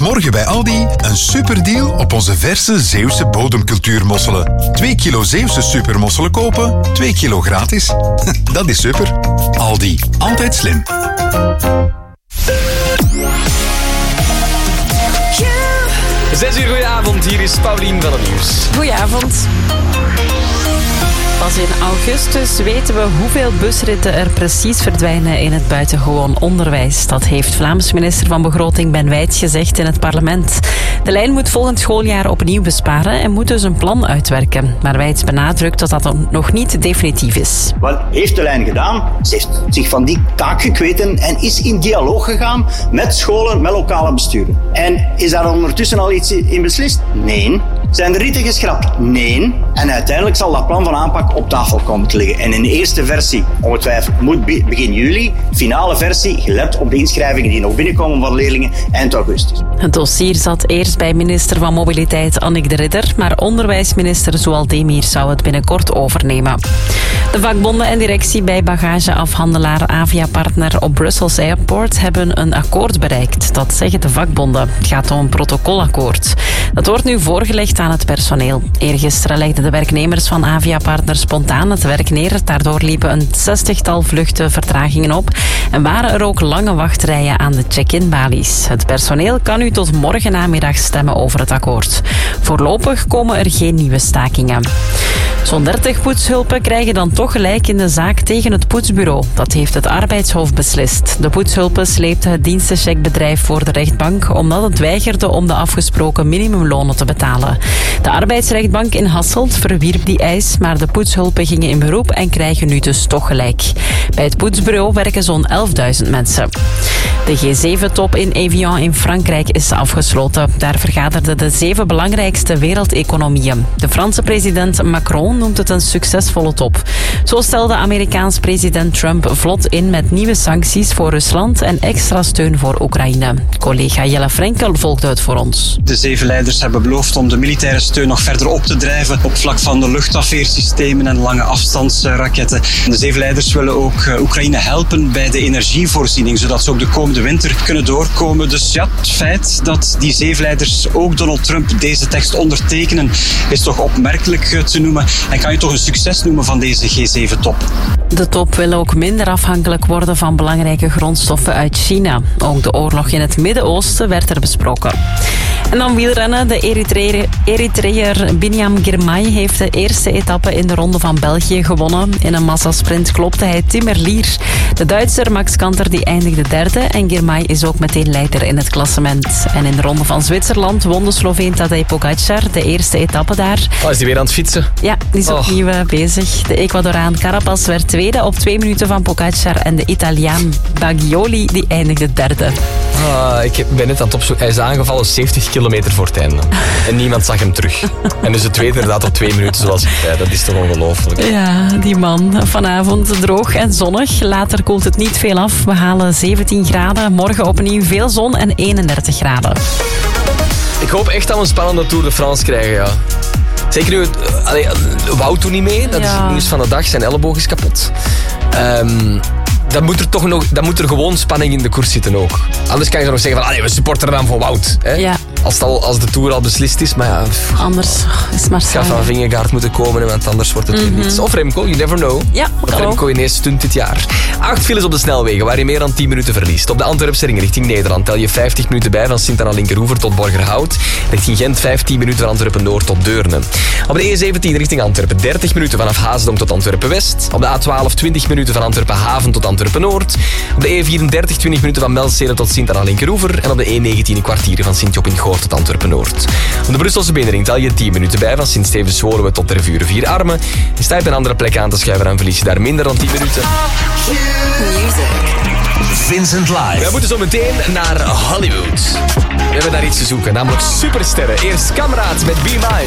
morgen bij Aldi een superdeal op onze verse Zeeuwse bodemcultuurmosselen. 2 kilo Zeeuwse supermosselen kopen, 2 kilo gratis. Dat is super. Aldi, altijd slim. 6 uur, goedenavond. Hier is Paulien van het Nieuws. Goedenavond. Pas in augustus weten we hoeveel busritten er precies verdwijnen in het buitengewoon onderwijs. Dat heeft Vlaams minister van Begroting Ben Wijts gezegd in het parlement. De lijn moet volgend schooljaar opnieuw besparen en moet dus een plan uitwerken. Maar Wijts benadrukt dat dat nog niet definitief is. Wat heeft de lijn gedaan? Ze heeft zich van die taak gekweten en is in dialoog gegaan met scholen, met lokale besturen. En is daar ondertussen al iets in beslist? Nee. Zijn de ritten geschrapt? Nee. En uiteindelijk zal dat plan van aanpak op tafel komen te liggen. En in de eerste versie, ongetwijfeld, moet begin juli. Finale versie, gelet op de inschrijvingen die nog binnenkomen van leerlingen eind augustus. Het dossier zat eerst bij minister van Mobiliteit Annick de Ridder, maar onderwijsminister Zoual Demir zou het binnenkort overnemen. De vakbonden en directie bij bagageafhandelaar Avia Partner op Brussels Airport hebben een akkoord bereikt. Dat zeggen de vakbonden. Het gaat om een protocolakkoord. Dat wordt nu voorgelegd aan het personeel. Eergisteren legden de werknemers van Avia Partner spontaan het werk neer. Daardoor liepen een 60-tal vluchten vertragingen op en waren er ook lange wachtrijen aan de check-in balies. Het personeel kan nu tot morgen namiddag stemmen over het akkoord. Voorlopig komen er geen nieuwe stakingen. Zo'n 30 poetshulpen krijgen dan toch gelijk in de zaak tegen het poetsbureau. Dat heeft het arbeidshof beslist. De poetshulpen sleepten het dienstencheckbedrijf voor de rechtbank omdat het weigerde om de afgesproken minimumlonen te betalen. De arbeidsrechtbank in Hasselt verwierp die eis, maar de poetshulpen gingen in beroep en krijgen nu dus toch gelijk. Bij het poetsbureau werken zo'n 11.000 mensen. De G7-top in Evian in Frankrijk is afgesloten. Daar vergaderden de 7 belangrijkste wereldeconomieën. De Franse president Macron noemt het een succesvolle top. Zo stelde Amerikaans president Trump vlot in met nieuwe sancties voor Rusland en extra steun voor Oekraïne. Collega Jelle Frenkel volgde het voor ons. De 7 leiders hebben beloofd om de militaire steun nog verder op te drijven op vlak van de luchtafweersystemen en lange afstandsraketten. De 7 leiders willen ook Oekraïne helpen bij de energievoorziening, zodat ze ook de komende winter kunnen doorkomen. Dus ja, het feit dat die 7 leiders ook Donald Trump deze tekst ondertekenen, is toch opmerkelijk te noemen en kan je toch een succes noemen van deze G7-top. De top wil ook minder afhankelijk worden van belangrijke grondstoffen uit China. Ook de oorlog in het Midden-Oosten werd er besproken. En dan wielrennen. De Eritreër Binyam Girmay heeft de eerste etappe in de Ronde van België gewonnen. In een massasprint klopte hij Tim Merlier. De Duitser Max Kanter die eindigde derde en Girmay is ook meteen leider in het klassement. En in de Ronde van Zwitserland won de Sloveen Tadej Pogacar de eerste etappe daar. Oh, is hij weer aan het fietsen? Ja, die is opnieuw bezig. De Ecuadoraan Carapaz werd tweede op 2 minuten van Pogacar en de Italiaan Bagioli die eindigde derde. Ik ben net aan het opzoeken. Hij is aangevallen 70 kilometer voor het einde. En niemand zag hem terug. En dus de tweede inderdaad op 2 minuten zoals ik zei. Dat is toch ongelooflijk. Ja, die man. Vanavond droog en zonnig. Later koelt het niet veel af. We halen 17 graden. Morgen opnieuw veel zon en 31 graden. Ik hoop echt dat we een spannende Tour de France krijgen, ja. Zeker nu, Wout doet niet mee. Dat is het nieuws van de dag. Zijn elleboog is kapot. Dan moet er gewoon spanning in de koers zitten ook. Anders kan je nog zeggen van, we supporteren dan voor Wout. Hè? Ja. Als de Tour al beslist is, maar ja... Anders is het maar saai. Het gaat van Vingegaard moeten komen, want anders wordt het weer niets. Of Remco, you never know. Ja, of Remco ineens stunt dit jaar. 8 files op de snelwegen, waar je meer dan 10 minuten verliest. Op de Antwerpse ring richting Nederland tel je 50 minuten bij van Sint-Anna-Linkeroever tot Borgerhout. Richting Gent 15 minuten van Antwerpen-Noord tot Deurne. Op de E17 richting Antwerpen 30 minuten vanaf Haasdonk tot Antwerpen-West. Op de A12 20 minuten van Antwerpen-Haven tot Antwerpen-Noord. Op de E34 20 minuten van Melstede tot Sint-Anna-Linkeroever. En op de E19 een kwartier van Sint-Job-in-Goor tot Antwerpen-Noord. Op de Brusselse binnenring tel je 10 minuten bij van Sint-Stevens-Woluwe tot Tervuren 4 Armen. En sta je op een andere plek aan te schuiven, dan verlies je daar minder dan 10 minuten. Vincent Live. Wij moeten zo meteen naar Hollywood. We hebben daar iets te zoeken, namelijk supersterren. Eerst Kameraad met Be Mine.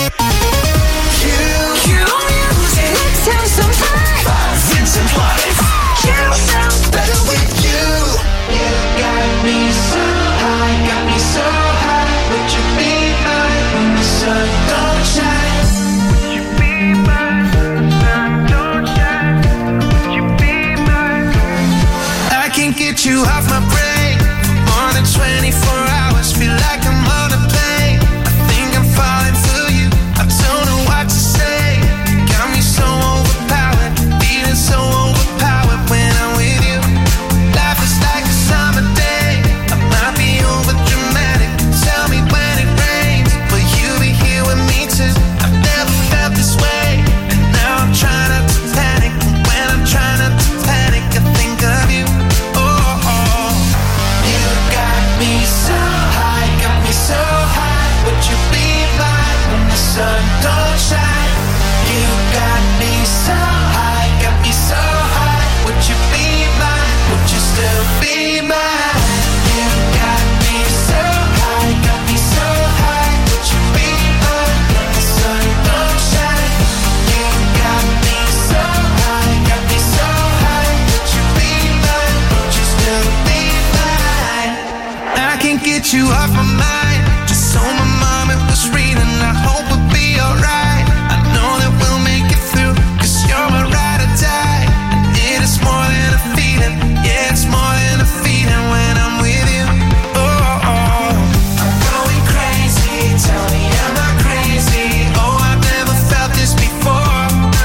Vincent Live. Better with you. You got me so high, got me so high. Would you be mine when the sun don't shine? Would you be mine when the sun don't shine? Would you be mine? I can't get you off my brain for more than 24 hours. Feel like I'm on a plane. I think I'm falling for you. I don't know what to say. Got me so overpowered, feeling so overpowered when I'm with you. Life is like a summer day. I might be over dramatic. Tell me when it rains, will you be here with me too? I've never felt this way, and now I'm trying not to panic. When I'm trying not to panic, I think of you. Oh, oh. You got me so high, got me so high. Would you be mine when the sun don't shine? You got me so high, got me so high. Would you be mine? Would you still be mine? You got me so high, got me so high. Would you be mine when the sun don't shine? You got me so high, got me so high. Would you be mine? Would you still be mine? I can't get you off my mind. Just so my mom it was reading. I hope we'll be alright. I know that we'll make it through, 'cause you're my ride or die. And it is more than a feeling. Yeah, it's more than a feeling when I'm with you. Oh, oh. I'm going crazy. Tell me, am I crazy? Oh, I've never felt this before.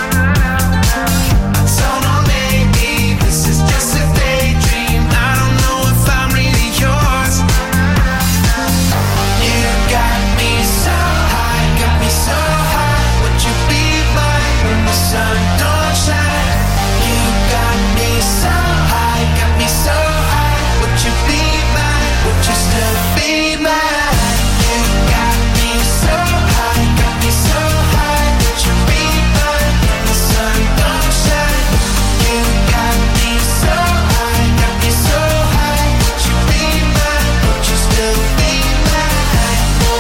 I don't know, maybe this is just a daydream. I don't know if I'm really yours. You got me so high, got me so high. Would you be mine when the sun don't shine? You got me so high, got me so high. Would you be mine? Would you still be mine? You got me so high, got me so high. Would you be mine when the sun don't shine? You got me so high, got me so high. Would you be mine? Would you still be mine?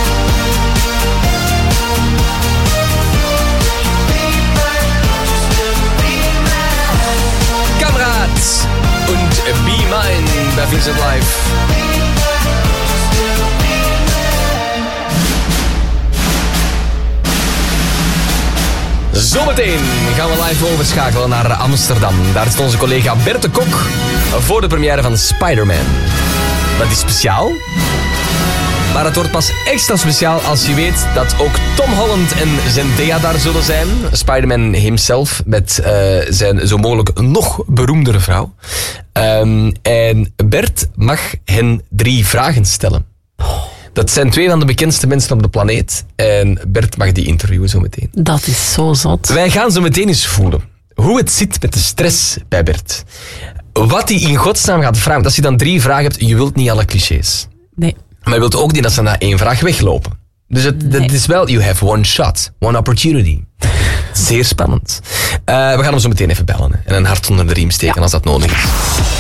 Kamerad und Be Mine bei Vincent Live. Zometeen gaan we live overschakelen naar Amsterdam. Daar is onze collega Bert de Kok voor de première van Spider-Man. Dat is speciaal. Maar het wordt pas extra speciaal als je weet dat ook Tom Holland en Zendaya daar zullen zijn. Spider-Man himself met zijn zo mogelijk nog beroemdere vrouw. En Bert mag hen 3 vragen stellen. Dat zijn 2 van de bekendste mensen op de planeet. En Bert mag die interviewen zo meteen. Dat is zo zot. Wij gaan zo meteen eens voelen hoe het zit met de stress bij Bert. Wat hij in godsnaam gaat vragen. Als je dan 3 vragen hebt, je wilt niet alle clichés. Nee. Maar je wilt ook niet dat ze na 1 vraag weglopen. Dus het is wel, you have one shot, one opportunity. Zeer spannend. We gaan hem zo meteen even bellen. Hè, en een hart onder de riem steken als dat nodig is.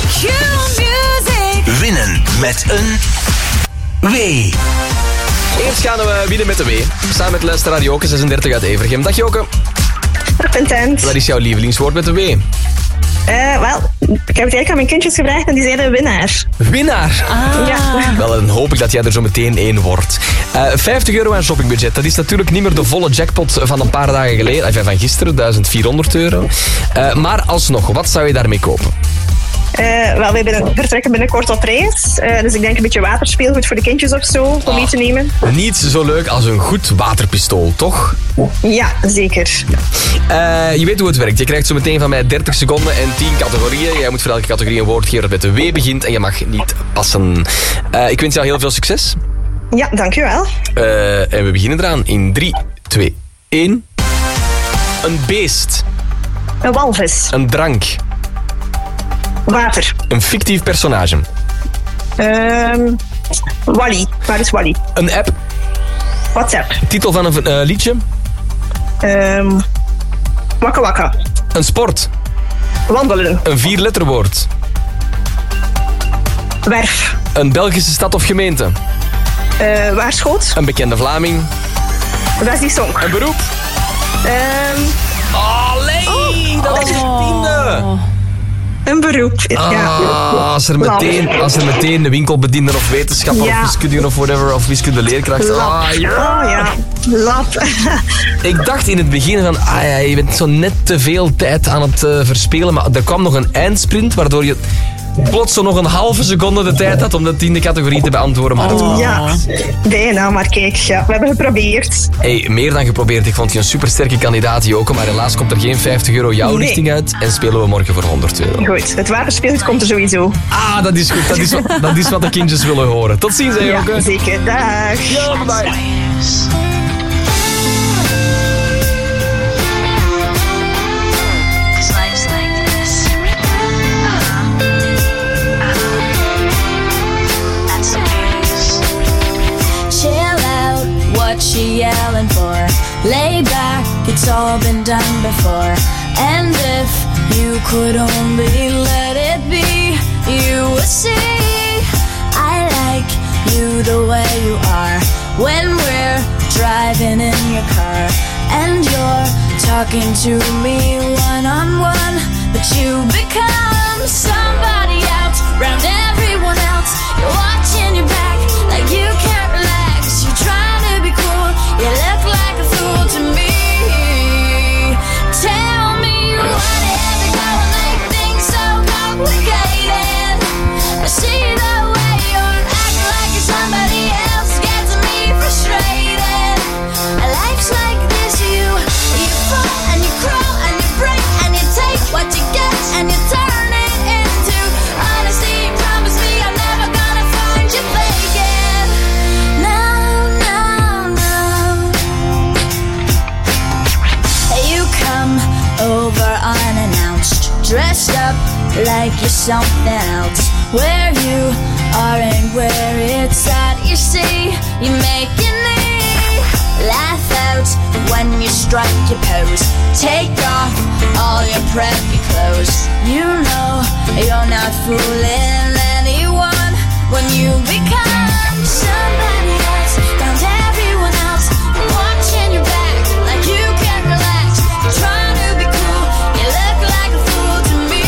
Winnen met een W. Eerst gaan we winnen met de W. Samen met luisteraar Joke, 36 uit Evergem. Dag Joke. Content. Wat is jouw lievelingswoord met de W? Wel, ik heb het eigenlijk aan mijn kindjes gevraagd en die zeiden winnaar. Winnaar. Ja. Wel, dan hoop ik dat jij er zo meteen 1 wordt. €50 aan shoppingbudget. Dat is natuurlijk niet meer de volle jackpot van een paar dagen geleden. Enfin, van gisteren, €1400. Maar alsnog, wat zou je daarmee kopen? Wel, wij vertrekken binnenkort op reis. Dus ik denk een beetje waterspeelgoed voor de kindjes of zo, om mee te nemen. Niet zo leuk als een goed waterpistool, toch? Ja, zeker. Je weet hoe het werkt. Je krijgt zo meteen van mij 30 seconden en 10 categorieën. Jij moet voor elke categorie een woord geven dat met de W begint en je mag niet passen. Ik wens jou heel veel succes. Ja, dankjewel. En we beginnen eraan in 3, 2, 1. Een beest. Een walvis. Een drank. Water. Een fictief personage. Wally. Waar is Wally? Een app. WhatsApp. Titel van een liedje. Wakka wakka. Een sport. Wandelen. Een 4-letterwoord. Werf. Een Belgische stad of gemeente. Waarschoot. Een bekende Vlaming. Wesley Song. Een beroep. Allee, dat is het 10e. Een beroep. Ja. Als er meteen de winkelbediender of wetenschapper of wiskundige of whatever, of wiskundeleerkracht. Lab. Ja. Lab. Ik dacht in het begin van, je bent zo net te veel tijd aan het verspelen, maar er kwam nog een eindsprint waardoor je plots zo nog een halve seconde de tijd had om de 10e categorie te beantwoorden. Maar het kwam. Ja, bijna, maar kijk, ja, we hebben geprobeerd. Hey, meer dan geprobeerd. Ik vond je een supersterke kandidaat, Joke. Maar helaas komt er geen €50 jouw Nee. richting uit. En spelen we morgen voor €100. Goed, het waterspeelgoed komt er sowieso. Ah, dat is goed. Dat is wat de kindjes willen horen. Tot ziens, hè, Joke. Ja, zeker. Dag. Ja, bye. She yelling for? Lay back, it's all been done before. And if you could only let it be, you would see I like you the way you are. When we're driving in your car and you're talking to me one-on-one, but you become somebody else round everyone else. You're watching your back like you can't relax. You're trying to be cool, you look like a fool to me. Tell me why they had to go and make things so complicated. I see the way you're acting like you're somebody else, gets me frustrated. Life's like this, you fall and you crawl and you break and you take what you get and you turn it into honesty. Promise me I'm never gonna find you faking. No, no, no. You come over unannounced, dressed up like you're something else. Where you are and where it's at, you see, you're making me laugh out when you strike your pose. Take off all your preppy clothes. You know you're not fooling anyone when you become somebody else. Found everyone else watching your back like you can't relax. You're trying to be cool, you look like a fool to me.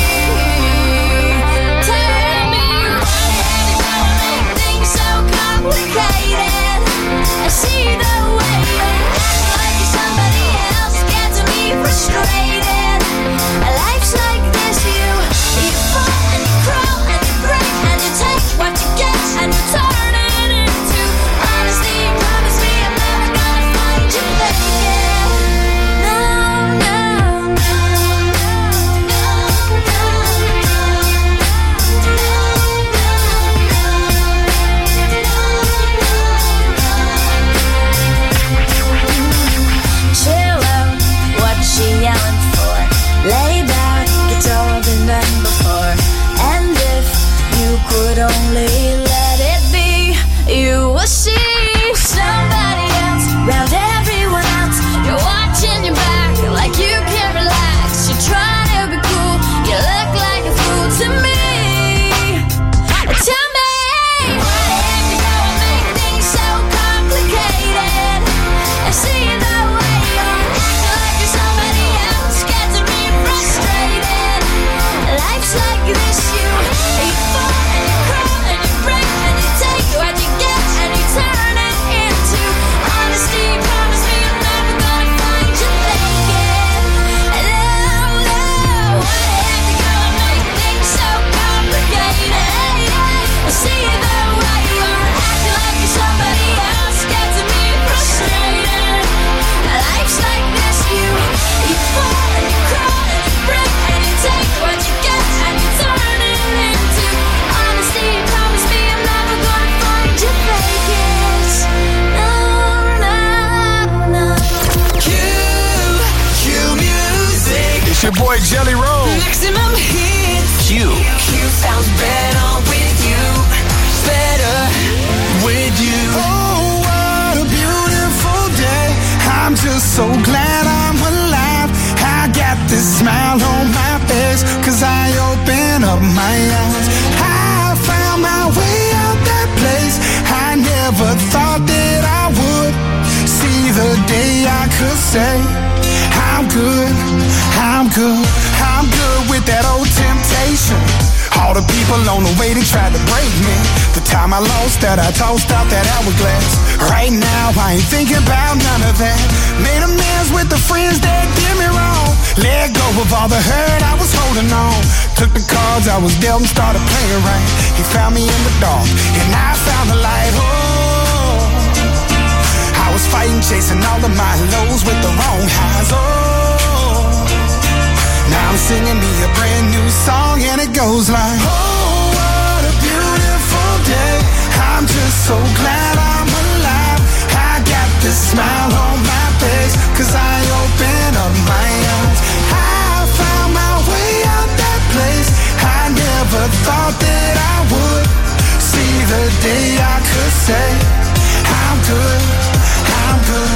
Tell me why they had to go and make things so complicated. I see the way you're acting like you're somebody else, gets me frustrated. Life's like this, you fall and you crawl and you break and you take what you get and you turn it into honesty. Promise me I'm never gonna find you faking. No, no, no, chill out, what she yelling for? Lay back, it's all been done before. And if you could only let it be, you will see somebody else round everyone else. You're watching your back like you can't relax. You're trying to be cool, you look like a fool to me. Tell me why they have to go and make things so complicated. I see the way you're acting like you're somebody else, gets me frustrated. Life's like this, you fall and you crawl and you break and you take what you get and you turn it into honesty. Promise me I'm never gonna find you faking. No, no, why they have to go and make things so complicated? I see the way you're acting like you're somebody else, gets me frustrated. Life's like this, you fall and you crawl and you break and you take what you get and you turn it into honesty. Promise me I'm never gonna find you faking. No, no, no. Q music. It's your boy Jelly Roll. Maximum hits. Q. Q sounds better with you. Better with you. Oh, what a beautiful day. I'm just so glad I'm alive. I got this smile on my face, 'cause I open up my eyes. I found my way out that place I never thought that I would. See the day I could say I'm good, I'm good, I'm good with that old temptation. All the people on the way, they tried to break me. The Time I lost that, I tossed out that hourglass. Right now, I ain't thinking about none of that. Made amends with the friends that did me wrong. Let go of all the hurt I was holding on. Took the cards I was dealt and started playing right. He found me in the dark, and I found the light. Oh, I was fighting, chasing all of my lows with the wrong highs. Oh, now I'm singing me a brand new song, and it goes like, oh, what a beautiful day. I'm just so glad I'm alive. I got this smile on my face, 'cause I open up my eyes. I found my way out that place. I never thought that I would see the day I could say, I'm good, I'm good.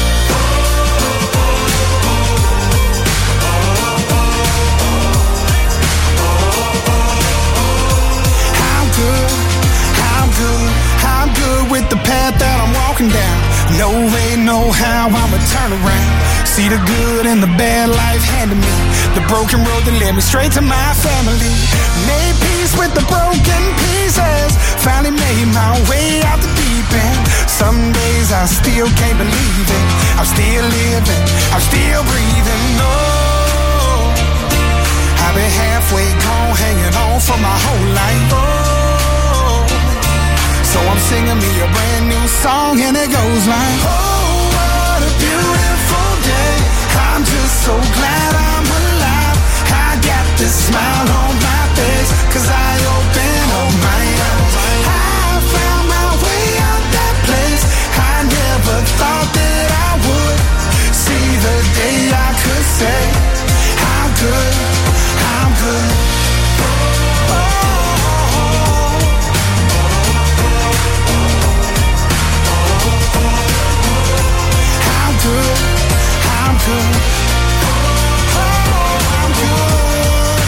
I'm good, I'm good, I'm good with the path that I'm walking down. No way, no how, I'ma turn around. See the good and the bad life handed me. The broken road that led me straight to my family. Made peace with the broken pieces. Finally made my way out the deep end. Some days I still can't believe it. I'm still living, I'm still breathing. Oh, I've been halfway gone, hanging on for my whole life. Oh, so I'm singing me a brand new song, and it goes like, oh, what a beautiful day. I'm just so glad I'm alive. I got this smile on my face, 'cause I open up my eyes. I found my way out that place. I never thought that I would see the day I could say, I'm good, I'm good. I'm good. Oh, I'm good.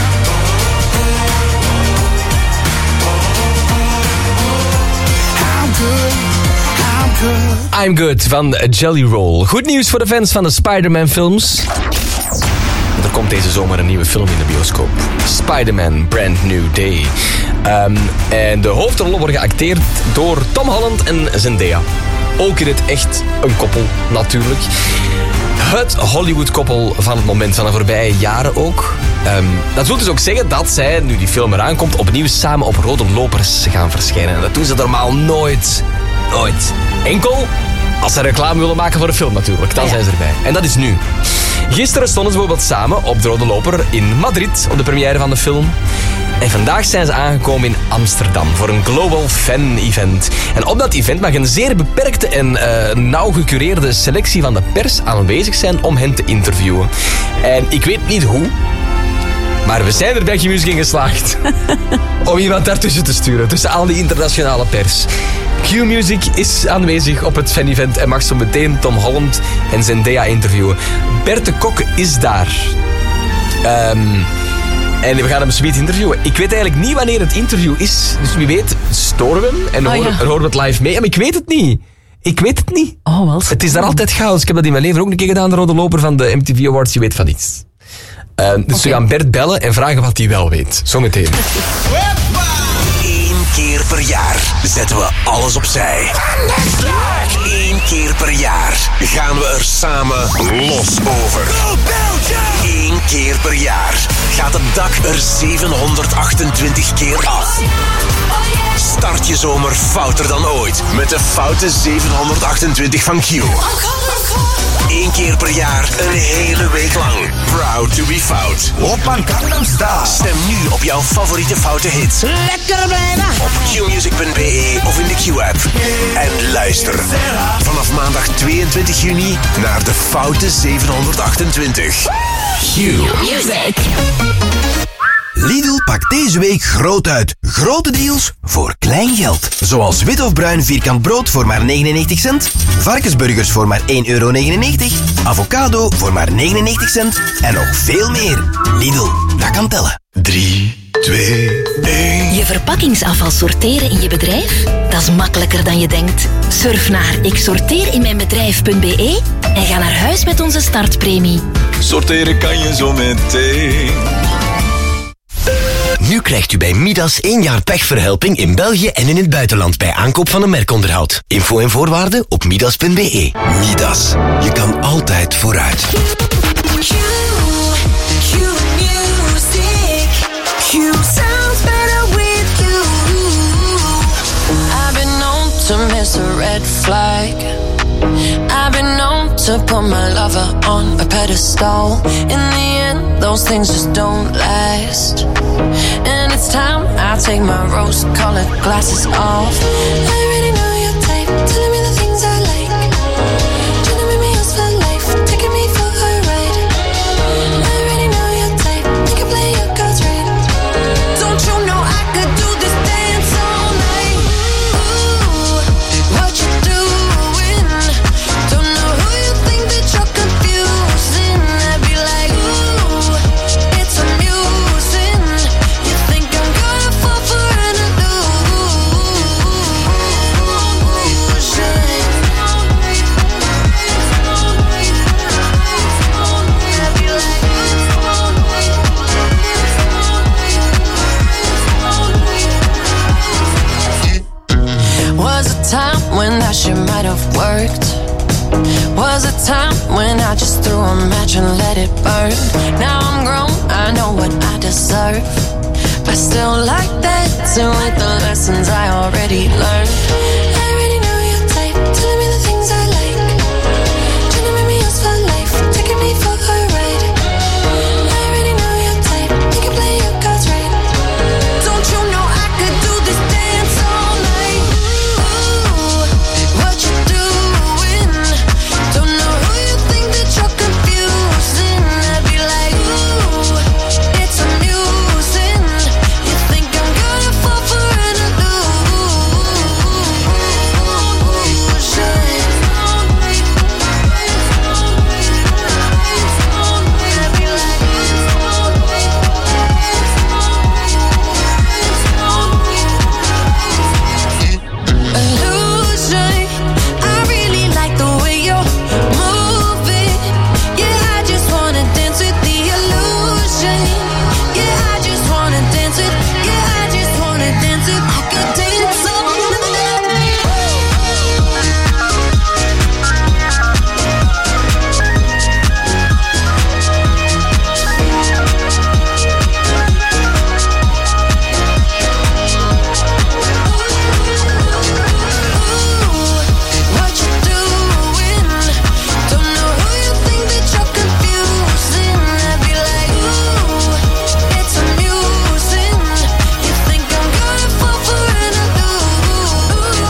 I'm good. I'm good. I'm Good van Jelly Roll. Goed nieuws voor de fans van de Spider-Man films. Er komt deze zomer een nieuwe film in de bioscoop. Spider-Man Brand New Day. En de hoofdrollen worden geacteerd door Tom Holland en Zendaya. Ook in het echt een koppel, natuurlijk. Het Hollywood-koppel van het moment, van de voorbije jaren ook. Dat wil dus ook zeggen dat zij, nu die film eraan komt, opnieuw samen op rode lopers gaan verschijnen. En dat doen ze normaal nooit. Nooit. Enkel als ze reclame willen maken voor een film natuurlijk. Dan zijn ze erbij. En dat is nu. Gisteren stonden ze bijvoorbeeld samen op de rode loper in Madrid op de première van de film. En vandaag zijn ze aangekomen in Amsterdam voor een Global Fan Event. En op dat event mag een zeer beperkte en nauw gecureerde selectie van de pers aanwezig zijn om hen te interviewen. En ik weet niet hoe, maar we zijn er bij Q-Music in geslaagd om iemand daartussen te sturen, tussen al die internationale pers. Q-Music is aanwezig op het fan-event en mag zo meteen Tom Holland en Zendaya interviewen. Bert de Kok is daar. En we gaan hem zometeen interviewen. Ik weet eigenlijk niet wanneer het interview is. Dus wie weet, storen we hem en horen we het live mee. Maar ik weet het niet. Ik weet het niet. Oh, wel. Het is daar altijd chaos. Ik heb dat in mijn leven ook een keer gedaan, de rode loper van de MTV Awards. Je weet van iets. Dus we gaan Bert bellen en vragen wat hij wel weet. Zometeen. 1 keer per jaar zetten we alles opzij. 1 keer per jaar gaan we er samen los over. 1 keer per jaar gaat het dak er 728 keer af. Start je zomer fouter dan ooit met de foute 728 van Q. 1 keer per jaar, een hele week lang. Proud to be fout. Op Gangnam Style. Stem nu op jouw favoriete foute hits. Lekker blijven. Op qmusic.be of in de Q-app. En luister vanaf maandag 22 juni naar de foute 728. Q Music. Lidl pakt deze week groot uit. Grote deals voor klein geld. Zoals wit of bruin vierkant brood voor maar 99 cent. Varkensburgers voor maar 1,99 euro. Avocado voor maar 99 cent. En nog veel meer. Lidl, dat kan tellen. 3, 2, 1. Je verpakkingsafval sorteren in je bedrijf? Dat is makkelijker dan je denkt. Surf naar iksorteerinmijnbedrijf.be en ga naar huis met onze startpremie. Sorteren kan je zo meteen. Nu krijgt u bij Midas 1 jaar pechverhelping in België en in het buitenland bij aankoop van een merkonderhoud. Info en voorwaarden op midas.be. Midas. Je kan altijd vooruit. You sounds better with you. I've been known to miss a red flag. I've been known to put my lover on a pedestal. In the end, those things just don't last. And it's time I take my rose-colored glasses off. I already know your type, telling me the things I like. Trying to make me yours for life, taking me for a ride. I already know your type, you can play your cards right. Don't you know I could do this dance all night? Ooh, what you doing? Don't know who you think that you're confusing. I'd be like, ooh, it's amusing. You think I'm gonna fall for an illusion? I'd be like, was a time when that shit might have worked. Was a time when I just threw a match and let it burn. Now I'm grown, I know what I deserve. I still like that, too, with the lessons I already learned. I already know your type, telling me the things I like. Trying to make me yours for life, taking me for a ride. I already know your type, you can play your cards right. Don't you know I could do this dance all night? Ooh, what you doing? Don't know who you think that you're confusing. I'd be like, ooh, it's amusing. You think I'm gonna fall for an illusion. I really like the way you're moving. Yeah, I just wanna dance with the illusion. Yeah, I just wanna dance with. Yeah, I just wanna dance with. I could dance all what you doing? Don't know who you think that you're confusing. I'd be like, ooh, it's amusing. You think I'm gonna fall for an illusion?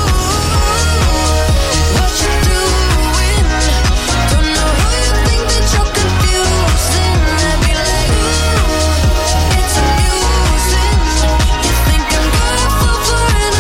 What you doing? Don't know who you think that you're confusing. I'd be like, ooh, it's amusing. You think I'm gonna fall for an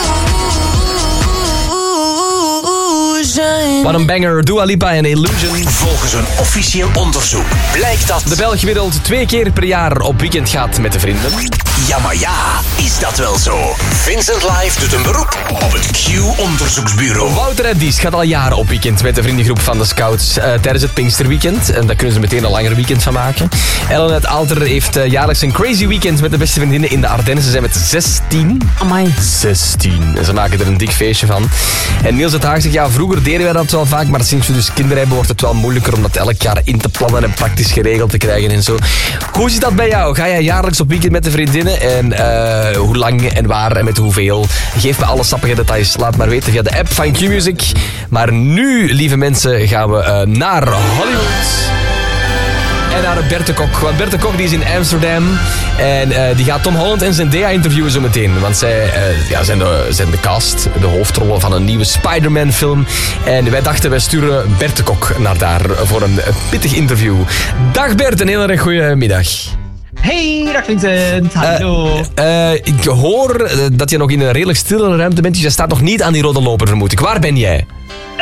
illusion? Wat een banger, Dua Lipa en Illusion. Volgens een officieel onderzoek blijkt dat... De Belg gemiddeld 2 keer per jaar op weekend gaat met de vrienden. Ja, maar ja, is dat wel zo? Vincent Live doet een beroep op het Q-onderzoeksbureau. Wouter Eddies gaat al jaren op weekend met de vriendengroep van de Scouts tijdens het Pinksterweekend. En daar kunnen ze meteen een langer weekend van maken. Ellen het Alter heeft jaarlijks een crazy weekend met de beste vriendinnen in de Ardennen. Ze zijn met 16. Amai. 16. En ze maken er een dik feestje van. En Niels het Haag zegt, ja, vroeger deden wij dat wel vaak, maar sinds we dus kinderen hebben wordt het wel moeilijker om dat elk jaar in te plannen en praktisch geregeld te krijgen en zo. Hoe zit dat bij jou? Ga jij jaarlijks op weekend met de vriendinnen? En hoe lang en waar en met hoeveel? Geef me alle sappige details. Laat maar weten via de app van Q-Music. Maar nu, lieve mensen, gaan we naar Hollywood. En naar Berthe Kok. Want Berthe Kok die is in Amsterdam. En die gaat Tom Holland en Zendaya interviewen zo meteen. Want zij zijn de cast, de hoofdrollen van een nieuwe Spider-Man film. En wij dachten, wij sturen Berthe Kok naar daar voor een pittig interview. Dag Bert, een heel erg goede middag. Hey, dag Vincent. Hallo. Ik hoor dat je nog in een redelijk stille ruimte bent. Dus je staat nog niet aan die rode loper, vermoed ik. Waar ben jij?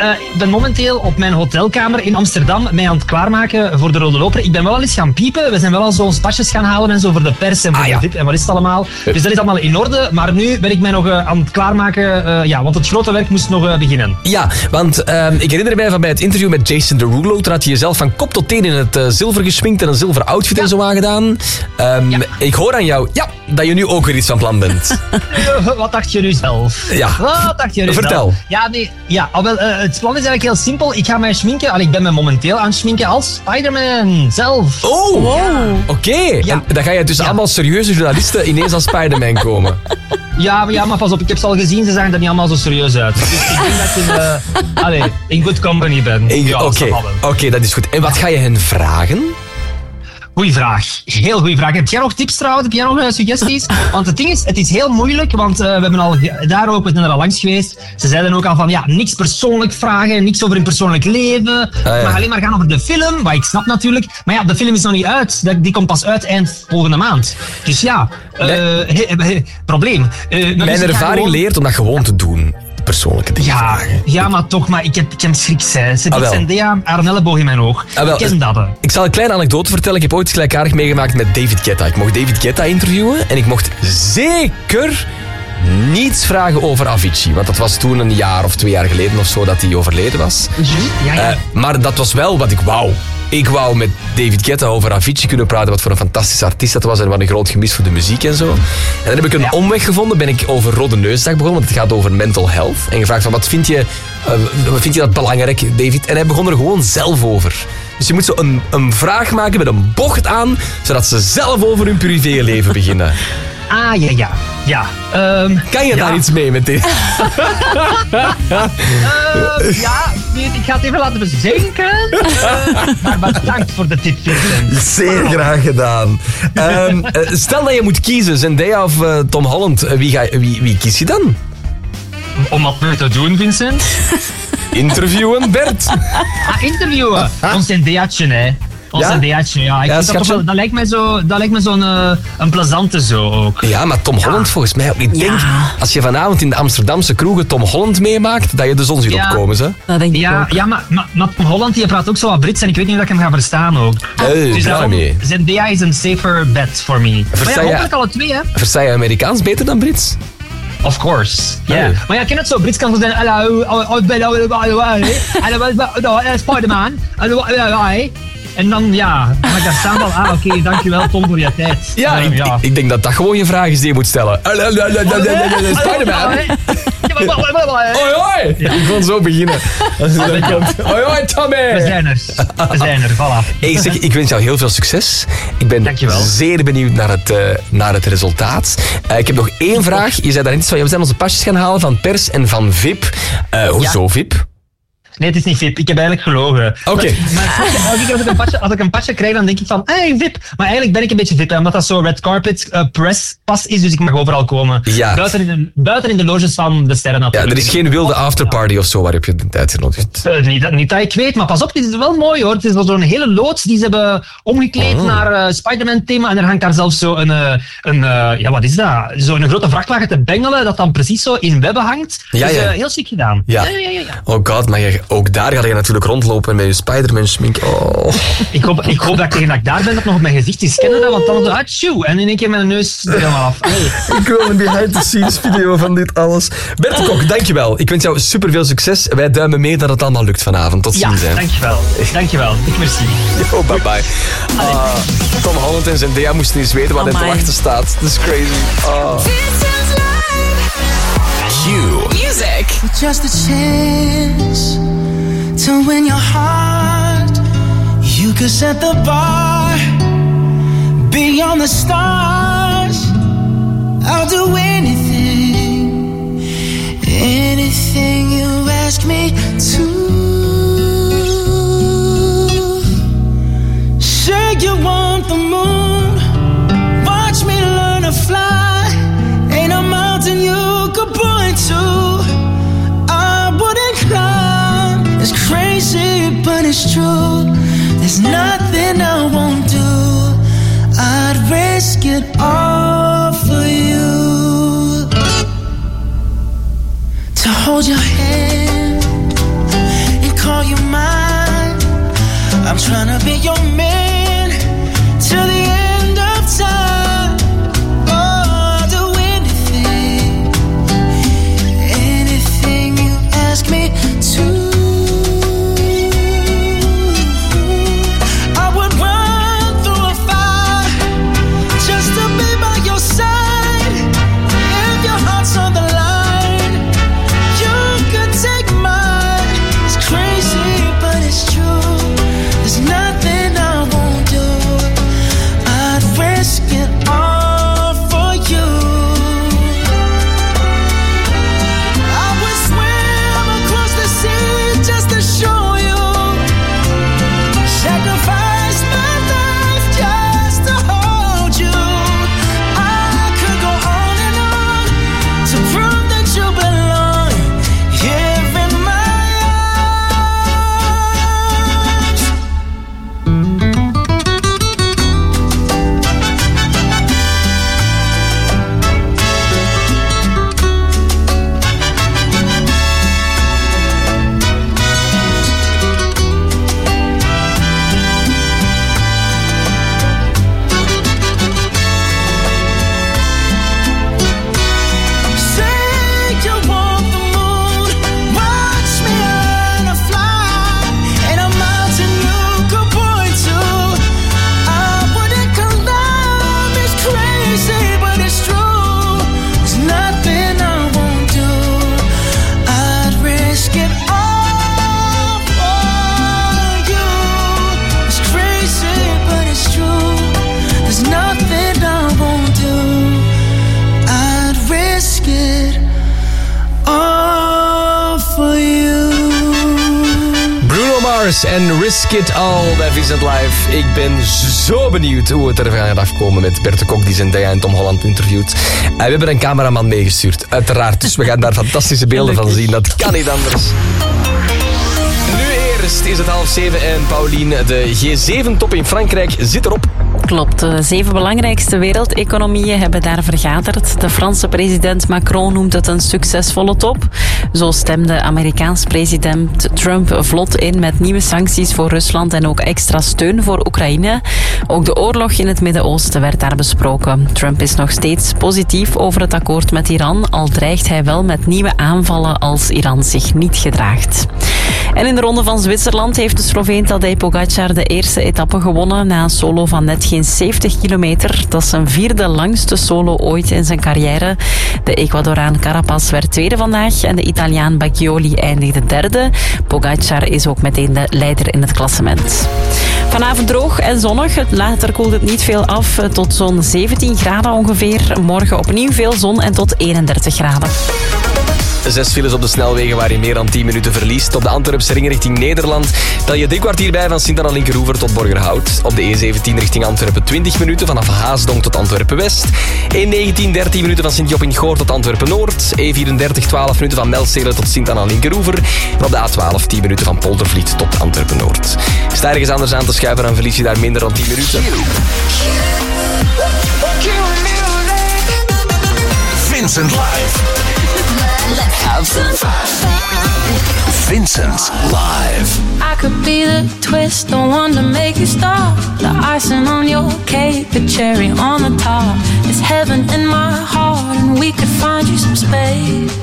ik ben momenteel op mijn hotelkamer in Amsterdam mij aan het klaarmaken voor de Rode Loper. Ik ben wel al eens gaan piepen. We zijn wel al zo ons pasjes gaan halen en zo voor de pers en voor de VIP en wat is het allemaal. Dus dat is allemaal in orde. Maar nu ben ik mij nog aan het klaarmaken, want het grote werk moest nog beginnen. Ja, want ik herinner mij van bij het interview met Jason Derulo, toen had je jezelf van kop tot teen in het zilver geschminkt en een zilver outfit en zo aangedaan. Ik hoor aan jou, dat je nu ook weer iets van plan bent. Wat dacht je nu zelf? Ja. Wat dacht je nu Vertel. zelf? Het plan is eigenlijk heel simpel. Ik ga mij schminken. Ik ben me momenteel aan het schminken als Spider-Man zelf. Oh, wow. Oké. Ja. En dan ga je dus allemaal serieuze journalisten ineens als Spider-Man komen. Ja, maar pas op. Ik heb ze al gezien. Ze zagen er niet allemaal zo serieus uit. Dus ik denk dat je in good company bent. Oké, dat is goed. En wat ga je hen vragen? Goeie vraag. Heel goeie vraag. Heb jij nog tips trouwens? Heb jij nog suggesties? Want het ding is, het is heel moeilijk, want we zijn er al langs geweest. Ze zeiden ook al van, niks persoonlijk vragen, niks over hun persoonlijk leven. Het mag alleen maar gaan over de film, wat ik snap natuurlijk. Maar de film is nog niet uit. Die komt pas uit eind volgende maand. Dus probleem. Mijn ervaring leert om dat gewoon te doen. Persoonlijke dingen vragen. Ja, maar toch, ik heb schrik. Ze biedt Zendaya haar een elleboog in mijn oog. Ik ken dat. Ik zal een kleine anekdote vertellen. Ik heb ooit iets gelijkaardig meegemaakt met David Guetta. Ik mocht David Guetta interviewen en ik mocht zeker niets vragen over Avicii. Want dat was toen een jaar of 2 jaar geleden of zo dat hij overleden was. Maar dat was wel wat ik wou. Ik wou met David Guetta over Avicii kunnen praten, wat voor een fantastische artiest dat was en wat een groot gemis voor de muziek en zo. En dan heb ik een omweg gevonden, ben ik over Rode Neusdag begonnen, want het gaat over mental health. En gevraagd van, wat vind je dat belangrijk, David? En hij begon er gewoon zelf over. Dus je moet zo een vraag maken met een bocht aan, zodat ze zelf over hun privéleven beginnen. Kan je daar iets mee met dit? Ik ga het even laten bezinken. Maar bedankt voor de tip, Vincent. Zeer graag gedaan. Stel dat je moet kiezen, Zendaya of Tom Holland, wie kies je dan? Om wat mee te doen, Vincent? Interviewen, Bert. Interviewen? Ons Zendayaatje, hè. Dat lijkt me zo'n een plezante zo ook. Ja, maar Tom Holland volgens mij ook. Ik denk, als je vanavond in de Amsterdamse kroegen Tom Holland meemaakt, dat je de zon ziet opkomen, hè? Dat denk ik ook. Ja, maar Tom Holland die praat ook zo wat Brits en ik weet niet of ik hem ga verstaan ook. Dus Zendaya is een safer bet for me. Hopelijk alle twee, hè. Versta je Amerikaans beter dan Brits? Of course, Maar ik ken het zo. Brits kan zo zijn, Spider-Man, en dan, mag ik daar staan van, oké, dankjewel Tom voor je tijd. Ik denk dat dat gewoon je vraag is die je moet stellen. Spider-Man. Hoi. Ik kon zo beginnen. Hoi, Tommy. We zijn er, voilà. Ik wens jou heel veel succes. Ik ben zeer benieuwd naar het resultaat. Ik heb nog 1 vraag. Je zei daar iets van, we zijn onze pasjes gaan halen van pers en van VIP. Hoezo VIP? Nee, het is niet VIP. Ik heb eigenlijk gelogen. Oké. Maar als ik een pasje krijg, dan denk ik van, VIP. Maar eigenlijk ben ik een beetje VIP, omdat dat zo red carpet press pas is, dus ik mag overal komen. Ja. Buiten in de loges van de sterren natuurlijk. Ja, er is geen wilde afterparty of zo waarop je de tijd genodigd. Niet dat ik weet, maar pas op, dit is wel mooi hoor. Het is zo'n hele loods die ze hebben omgekleed naar Spider-Man thema en er hangt daar zelfs zo wat is dat? Zo'n grote vrachtwagen te bengelen dat dan precies zo in webben hangt. Dus heel chic gedaan. Ja. Oh god, maar ook daar ga je natuurlijk rondlopen met je Spider-Man schmink. Oh. Ik hoop dat tegen dat ik daar ben, dat nog op mijn gezicht is scannen, want dan atjoe, en in één keer mijn neus er helemaal af. Ik wil een behind-the-scenes video van dit alles. Bert de Kok, dankjewel. Ik wens jou superveel succes. Wij duimen mee dat het allemaal lukt vanavond. Tot ziens. Dankjewel. Ik merci. Yo, bye bye. Tom Holland en Zendaya moesten eens weten wat er te wachten staat. Dat is crazy. Music. Just a chance to win your heart. You could set the bar beyond the stars. I'll do anything you ask me to. Say you want the moon, watch me learn to fly. Ain't a mountain you could point to I wouldn't climb. It's crazy, but it's true. There's nothing I won't do. I'd risk it all for you. To hold your hand call you mine. I'm trying to be your man till the end of time. Oh, I'll do anything, anything you ask me to. I would run through a fire just to be by your side. If your heart's on the line, you could take mine. It's crazy, but it's true. There's nothing I won't do. I'd risk it all for you. I would swim across the sea just to show you. Sacrifice my life just to hold you. I could go on and on to prove that you belong here in my arms. Say you want the moon, watch me earn a fly. Ain't a mountain you could point to I wouldn't climb. It's crazy, but it's true. There's nothing I won't do. I'd risk it all for you. It's crazy, but it's true. There's nothing I won't do. I'd risk it all for you. Bruno Mars en Risk It All bij Vincent Live. Ik ben zo benieuwd hoe het er gaat afkomen met Bert de Kok die Zendaya en Tom Holland interviewt. We hebben een cameraman meegestuurd, uiteraard. Dus we gaan daar fantastische beelden van zien. Dat kan niet anders. Nu eerst is het 6:30 en Paulien, de G7-top in Frankrijk zit erop. Klopt, de 7 belangrijkste wereldeconomieën hebben daar vergaderd. De Franse president Macron noemt het een succesvolle top. Zo stemde Amerikaans president Trump vlot in met nieuwe sancties voor Rusland en ook extra steun voor Oekraïne. Ook de oorlog in het Midden-Oosten werd daar besproken. Trump is nog steeds positief over het akkoord met Iran, al dreigt hij wel met nieuwe aanvallen als Iran zich niet gedraagt. En in de Ronde van Zwitserland heeft de Sloveen Tadej Pogačar de eerste etappe gewonnen na een solo van net geen 70 kilometer. Dat is zijn 4e langste solo ooit in zijn carrière. De Ecuadoraan Carapaz werd tweede vandaag en de Italiaan Baggioli eindigde derde. Pogačar is ook meteen de leider in het klassement. Vanavond droog en zonnig. Later koelt het niet veel af tot zo'n 17 graden ongeveer. Morgen opnieuw veel zon en tot 31 graden. 6 files op de snelwegen waar je meer dan 10 minuten verliest. Op de Antwerpse ring richting Nederland tel je 3 kwartier bij van Sint-Anna-Linkeroever tot Borgerhout. Op de E17 richting Antwerpen 20 minuten vanaf Haasdonk tot Antwerpen-West. E19 13 minuten van Sint-Jopping-Goor tot Antwerpen-Noord. E34 12 minuten van Melstelen tot Sint-Anna-Linkeroever. En op de A12 10 minuten van Poldervliet tot Antwerpen-Noord. Sta ergens anders aan te schuiven, dan verlies je daar minder dan 10 minuten. Vincent Live. Let's have some fun. Vincent Live. I could be the twist, the one to make you stop. The icing on your cake, the cherry on the top. It's heaven in my heart, and we could find you some space.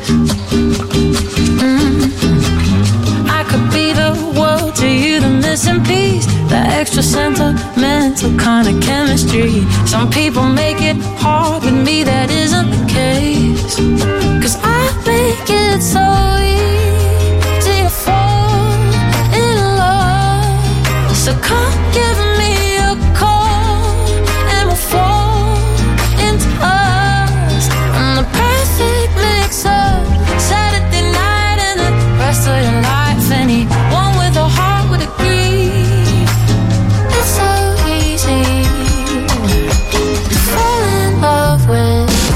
I could be the world to you, the missing piece, the extra sentimental kind of chemistry. Some people make it hard, with me that isn't the case. 'Cause I make it so easy to fall in love. So come give me a call and we'll fall into us. I'm the perfect mix of Saturday night and the rest of your life. Anyone with a heart would agree. It's so easy to fall in love with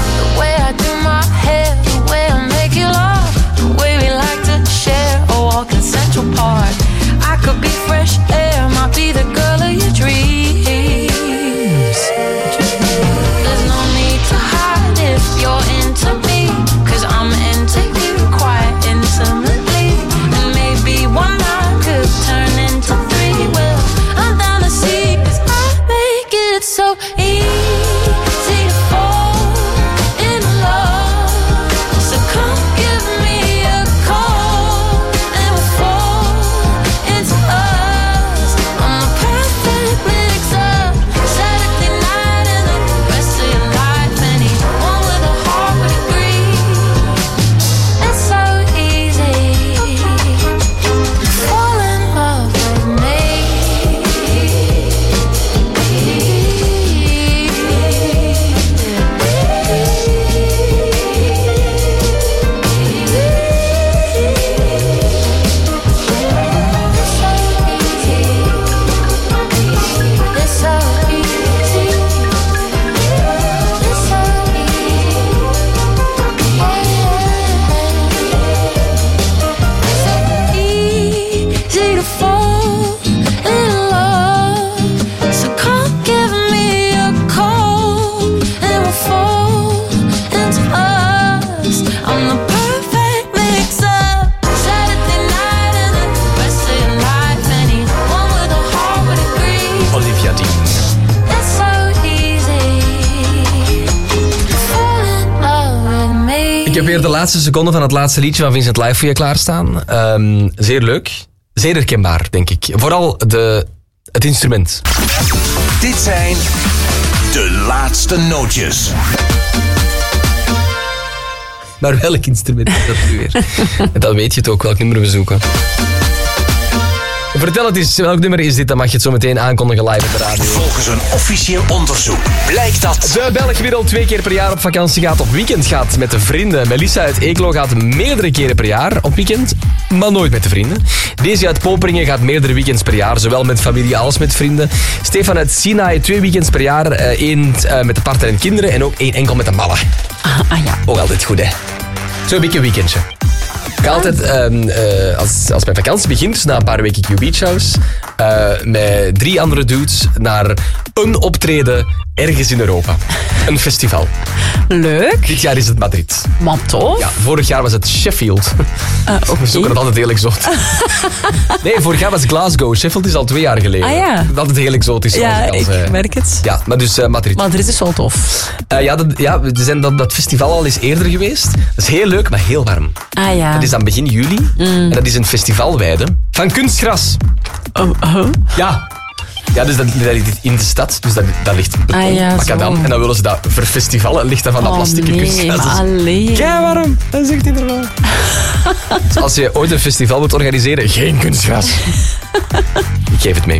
Ik heb weer de laatste seconde van het laatste liedje van Vincent Live voor je klaarstaan. Zeer leuk. Zeer herkenbaar, denk ik. Vooral het instrument. Dit zijn de laatste nootjes. Maar welk instrument is dat nu weer? En dan weet je het ook welk nummer we zoeken. Vertel het eens, welk nummer is dit? Dan mag je het zo meteen aankondigen live op de radio. Volgens een officieel onderzoek blijkt dat de Belg weer 2 keer per jaar op vakantie gaat, op weekend gaat met de vrienden. Melissa uit Eeklo gaat meerdere keren per jaar op weekend, maar nooit met de vrienden. Daisy uit Poperingen gaat meerdere weekends per jaar, zowel met familie als met vrienden. Stefan uit Sinaai 2 weekends per jaar, 1 met de partner en kinderen en ook 1 enkel met de mannen. Ja. Ook altijd goed, hè? Zo'n beetje een weekendje. Ik ga altijd, als mijn vakantie begint, dus na een paar weken Q-Beach House, met 3 andere dudes naar een optreden ergens in Europa. Een festival. Leuk. Dit jaar is het Madrid. Maar tof. Ja, vorig jaar was het Sheffield. We zoeken het altijd heel exotisch. Nee, vorig jaar was het Glasgow. Sheffield is al 2 jaar geleden. Ah ja. Dat is heel exotisch. Ja, ik merk het. Ja, maar dus Madrid. Madrid is wel tof. We zijn dat festival al eens eerder geweest. Dat is heel leuk, maar heel warm. Ah ja. Dat is dan begin juli. En dat is een festivalweide van kunstgras. Ja. Ja, dus dat ligt in de stad. Dus dat ligt beton, macadam. En dan willen ze dat verfestivalen. Ligt dat van dat plastic kunstgras. Alleen. Kijk waarom. Dat zegt hij er wel. Dus als je ooit een festival wilt organiseren, geen kunstgras. Ik geef het mee.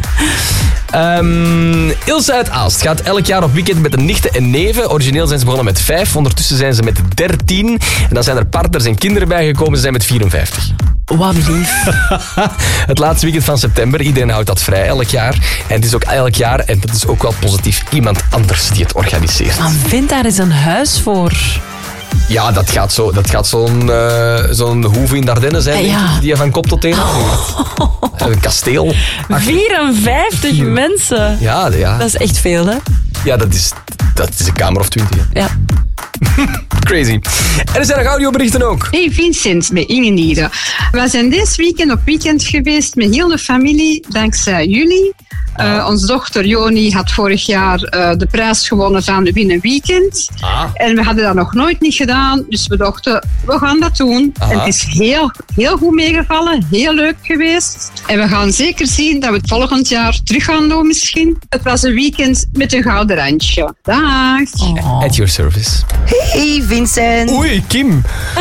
Ilse uit Aalst gaat elk jaar op weekend met de nichten en neven. Origineel zijn ze begonnen met 5. Ondertussen zijn ze met 13. En dan zijn er partners en kinderen bijgekomen. Ze zijn met 54. Wat lief. Het laatste weekend van september. Iedereen houdt dat vrij elk jaar. En het is ook elk jaar, en dat is ook wel positief, iemand anders die het organiseert. Maar vind daar eens een huis voor. Ja, dat gaat zo'n hoeve in Dardenne zijn, die je van kop tot teen een kasteel. 54 mensen. Ja. Dat is echt veel, hè? Ja, dat is een kamer of 20. Hè? Ja. Crazy. En er zijn nog audioberichten ook. Hey Vincent, met Inge Nieren. We zijn deze weekend op weekend geweest met heel de familie, dankzij jullie. Onze dochter Joni had vorig jaar de prijs gewonnen van Win een Weekend. En we hadden dat nog nooit niet gedaan. Dus we dachten, we gaan dat doen. En het is heel, heel goed meegevallen. Heel leuk geweest. En we gaan zeker zien dat we het volgend jaar terug gaan doen misschien. Het was een weekend met een gouden randje. Dag. At your service. Hey Vincent. Oei, Kim.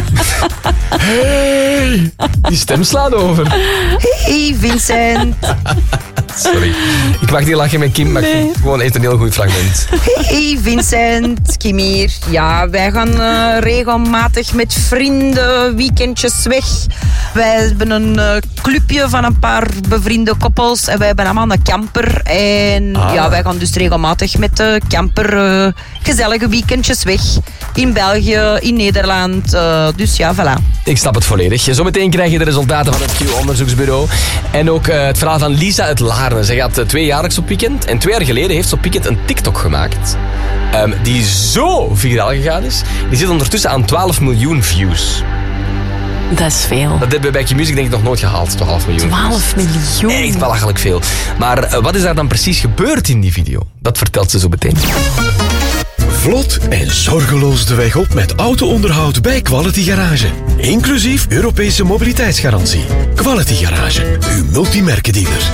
Hey. Die stem slaat over. Hey Vincent. Sorry. Ik mag niet lachen met Kim, maar ik vind het gewoon echt een heel goed fragment. Hey Vincent, Kim hier. Ja, wij gaan regelmatig met vrienden weekendjes weg. Wij hebben een clubje van een paar bevriende koppels en wij hebben allemaal een camper. En ja, wij gaan dus regelmatig met de camper gezellige weekendjes weg. In België, in Nederland. Dus ja, voilà. Ik snap het volledig. Zometeen krijg je de resultaten van het Q-onderzoeksbureau. En ook het verhaal van Lisa uit Laarne. Zij gaat 2-jaarlijks op weekend. En 2 jaar geleden heeft ze op weekend een TikTok gemaakt. Die zo viraal gegaan is. Die zit ondertussen aan 12 miljoen views. Dat is veel. Dat hebben we bij Q-Music denk ik nog nooit gehaald. 12 miljoen. 12 miljoen? Echt belachelijk veel. Maar wat is daar dan precies gebeurd in die video? Dat vertelt ze zo meteen. Vlot en zorgeloos de weg op met auto-onderhoud bij Quality Garage. Inclusief Europese mobiliteitsgarantie. Quality Garage, uw multimerkendealer.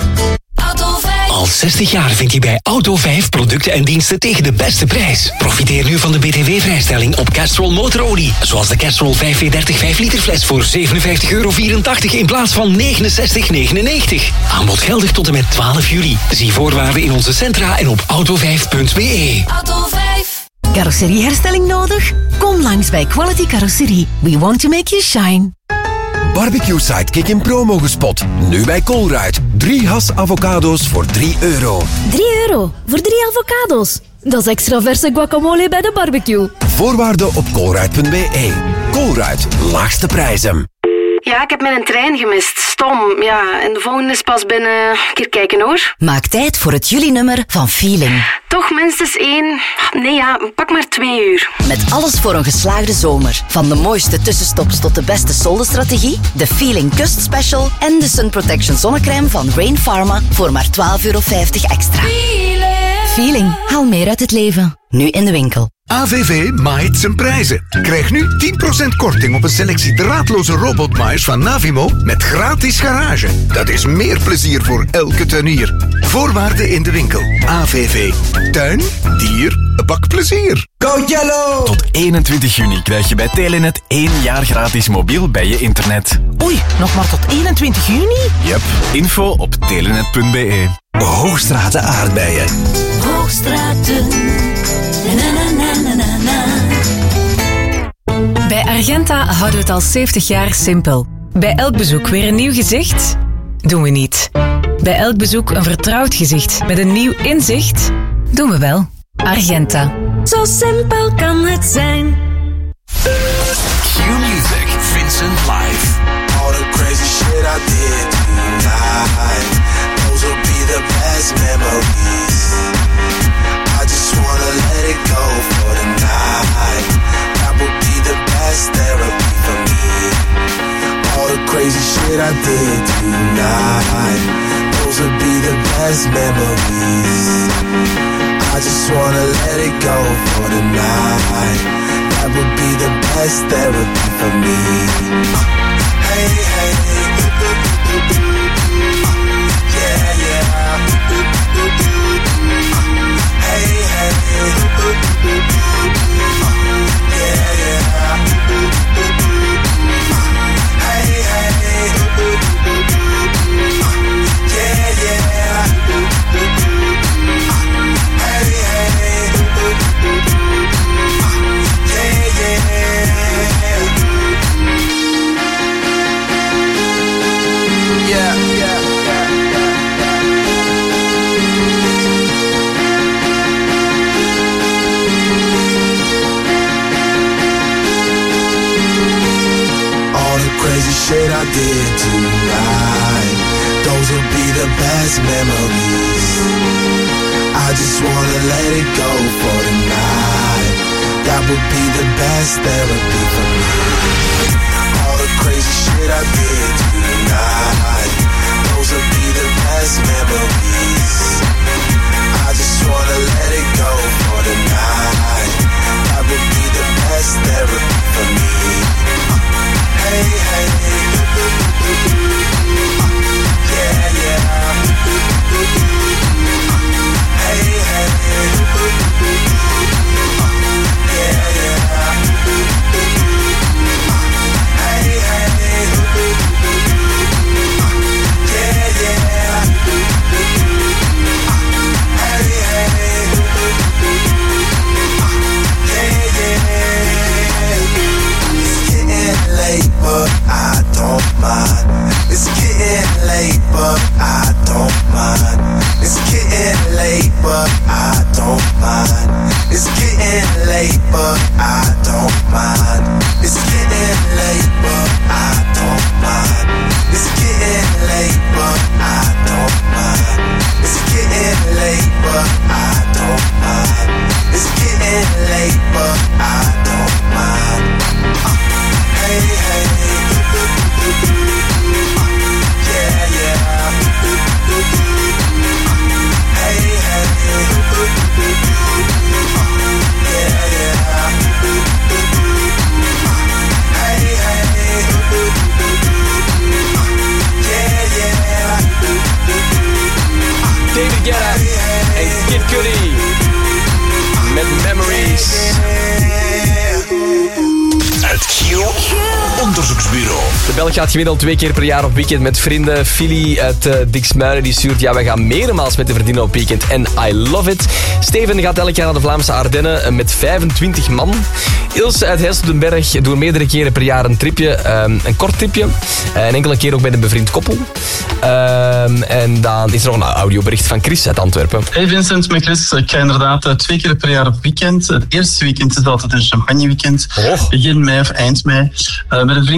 Al 60 jaar vind je bij Auto 5 producten en diensten tegen de beste prijs. Profiteer nu van de BTW-vrijstelling op Castrol motorolie. Zoals de Castrol 5W30 5 liter fles voor €57,84 in plaats van €69,99. Aanbod geldig tot en met 12 juli. Zie voorwaarden in onze centra en op auto5.be. Auto 5. Carrosserieherstelling nodig? Kom langs bij Quality Carrosserie. We want to make you shine. Barbecue Sidekick in promo gespot. Nu bij Colruyt. 3 has avocado's voor €3. €3 voor 3 avocado's. Dat is extra verse guacamole bij de barbecue. Voorwaarden op colruyt.be. Colruyt, laagste prijzen. Ja, ik heb mijn trein gemist. Stom. Ja, en de volgende is pas binnen... Een keer kijken hoor. Maak tijd voor het juli-nummer van Feeling. Toch minstens 1... Nee ja, pak maar 2 uur. Met alles voor een geslaagde zomer. Van de mooiste tussenstops tot de beste soldenstrategie, de Feeling Kust Special en de Sun Protection zonnecrème van Rain Pharma voor maar €12,50 extra. Feeling. Haal meer uit het leven. Nu in de winkel. AVV maait zijn prijzen. Krijg nu 10% korting op een selectie draadloze robotmaaiers van Navimo met gratis garage. Dat is meer plezier voor elke tuinier. Voorwaarden in de winkel. AVV. Tuin, dier, bakplezier. Go Yellow! Tot 21 juni krijg je bij Telenet 1 jaar gratis mobiel bij je internet. Oei, nog maar tot 21 juni? Yep, info op telenet.be. Hoogstraten aardbeien. Hoogstraten. Na, na, na, na, na, na. Bij Argenta houden we het al 70 jaar simpel. Bij elk bezoek weer een nieuw gezicht? Doen we niet. Bij elk bezoek een vertrouwd gezicht met een nieuw inzicht? Doen we wel. Argenta. Zo simpel kan het zijn. Q-Music, Vincent live. All the crazy shit I did tonight, those will be the best memories. I just wanna let it go for the night. That would be the best therapy for me. All the crazy shit I did tonight, those will be the best memories. I just wanna let it go for the night. That would be the best therapy for me. Hey, hey, yeah, yeah. Hey, hey, yeah, yeah. Hey, hey, yeah, yeah. Hey, hey, yeah, yeah. All the crazy shit I did tonight, those will be the best memories. I just wanna let it go for the night. That would be the best therapy for me. All the crazy shit I did tonight, those will be the best memories. I just wanna let it go for the night. That would be the best therapy for me. Hey, hey, yeah, yeah. Hey, hey, yeah, yeah. Hey, hey, yeah, yeah. Hey, hey, yeah. It's getting late, but I don't mind. It's getting late, but I don't mind. It's getting late, but I don't mind. It's getting late, but I don't mind. It's getting late, but I don't mind. It's getting late, but I don't mind. It's getting late, but I don't mind. It's getting late, but I don't mind. Hey, hey, yeah, yeah. Hey, hey, yeah, yeah. Hey, hey, yeah, yeah. David Guetta en Kid Cudi met Memories. Het Q-onderzoeksbureau. De Belg gaat gemiddeld 2 keer per jaar op weekend met vrienden. Philly uit Diksmuiden die stuurt: ja, we gaan meermaals met de vriendinnen op weekend en I love it. Steven gaat elk jaar naar de Vlaamse Ardennen met 25 man. Ilse uit Heijsseldenberg doet meerdere keren per jaar een tripje, een kort tripje. En enkele keer ook met een bevriend koppel. En dan is er nog een audiobericht van Chris uit Antwerpen. Hey Vincent, met Chris. Ik ga inderdaad 2 keer per jaar op weekend. Het eerste weekend is altijd een champagneweekend. Begin mei of eind mei. Met een vriendengroep van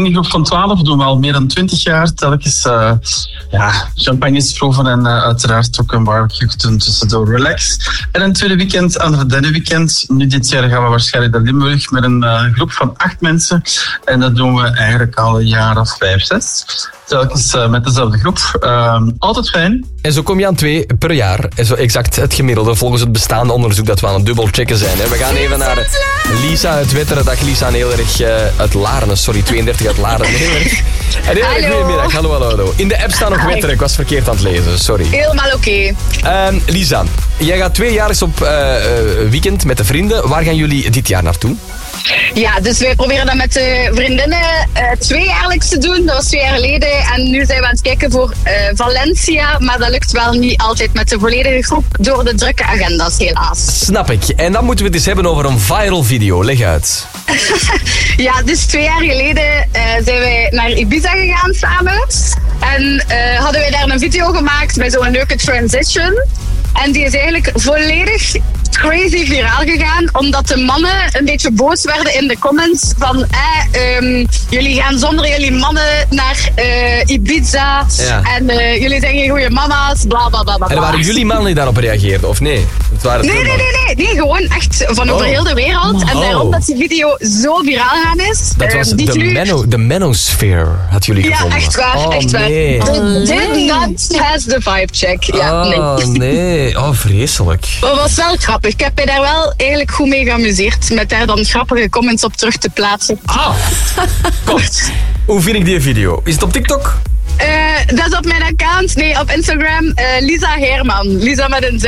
2012 doen we al meer dan 20 jaar. Telkens champagnes proeven en uiteraard ook een barbecue doen tussendoor. Relax. En een tweede weekend aan het derde weekend. Nu dit jaar gaan we waarschijnlijk naar Limburg met een groep van 8 mensen. En dat doen we eigenlijk al een jaar of 5, 6. Telkens met dezelfde groep. Altijd fijn. En zo kom je aan 2 per jaar. En zo exact het gemiddelde volgens het bestaande onderzoek dat we aan het dubbelchecken zijn. Hè. We gaan even naar Lisa uit Wetteren. Dag Lisa, en heel erg uit Laren. Sorry, 32 uit Laren. Heel erg. En heel erg goedemiddag. Hallo. In de app staat nog Wetteren. Ik was verkeerd aan het lezen. Sorry. Helemaal oké. Lisa, jij gaat 2 jaar eens op weekend met de vrienden. Waar gaan jullie dit jaar naartoe? Ja, dus wij proberen dat met de vriendinnen 2-jaarlijks te doen. Dat was 2 jaar geleden. En nu zijn we aan het kijken voor Valencia. Maar dat lukt wel niet altijd met de volledige groep door de drukke agenda's, helaas. Snap ik. En dan moeten we het eens hebben over een viral video. Leg uit. Ja, dus 2 jaar geleden zijn wij naar Ibiza gegaan samen. En hadden wij daar een video gemaakt met zo'n leuke transition. En die is eigenlijk volledig crazy viraal gegaan, omdat de mannen een beetje boos werden in de comments van jullie gaan zonder jullie mannen naar Ibiza en jullie zijn geen goede mama's, bla bla bla bla. En waren jullie mannen die daarop reagereerden, of nee? Het waren Nee, gewoon echt van over heel de wereld. En daarom dat die video zo viraal gaan is. Dat was de manosphere, had jullie gevonden. Ja, echt waar, echt waar. Nee. Did not pass the vibe check. Ja, nee. Oh, vreselijk. Maar het was wel grappig. Ik heb mij daar wel eigenlijk goed mee geamuseerd. Met daar dan grappige comments op terug te plaatsen. Kort. Hoe vind ik die video? Is het op TikTok? Dat is op mijn account. Nee, op Instagram. Lisa Herman. Lisa met een Z.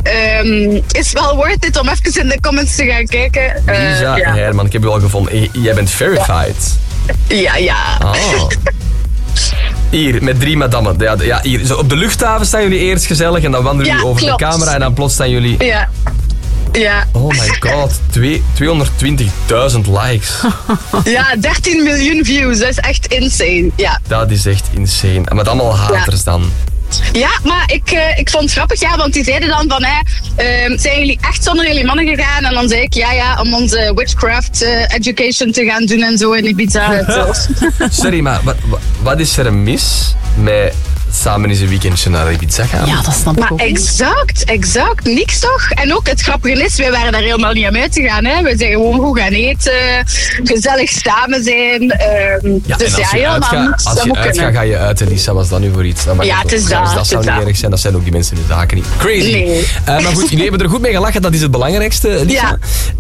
Is wel worth it om even in de comments te gaan kijken. Lisa Herman, ik heb je al gevonden. Jij bent verified. Ja. Oh. Hier, met 3 madammen. Ja, hier. Zo, op de luchthaven staan jullie eerst gezellig en dan wandelen jullie over de camera en dan plots staan jullie... Ja. Oh my god, 220.000 likes. Ja, 13 miljoen views. Dat is echt insane. Ja. Dat is echt insane. En met allemaal haters dan. Ja, maar ik vond het grappig, want die zeiden dan van, zijn jullie echt zonder jullie mannen gegaan? En dan zei ik, om onze witchcraft education te gaan doen en zo in Ibiza. Sorry, maar wat is er mis met samen eens een weekendje naar Ibiza gaan? Ja, dat snap ik ook. Exact. Niks toch? En ook het grappige is, wij waren daar helemaal niet aan uit te gaan. Hè. We zijn gewoon goed gaan eten, gezellig samen zijn. Dus helemaal niets. Als je uitgaat, ga je uit. Lisa, was dat nu voor iets? Het is dat. Dat zou niet erg zijn, dat zijn ook die mensen in de zaken niet. Crazy. Nee. Maar goed, jullie hebben er goed mee gelachen, dat is het belangrijkste, Lisa.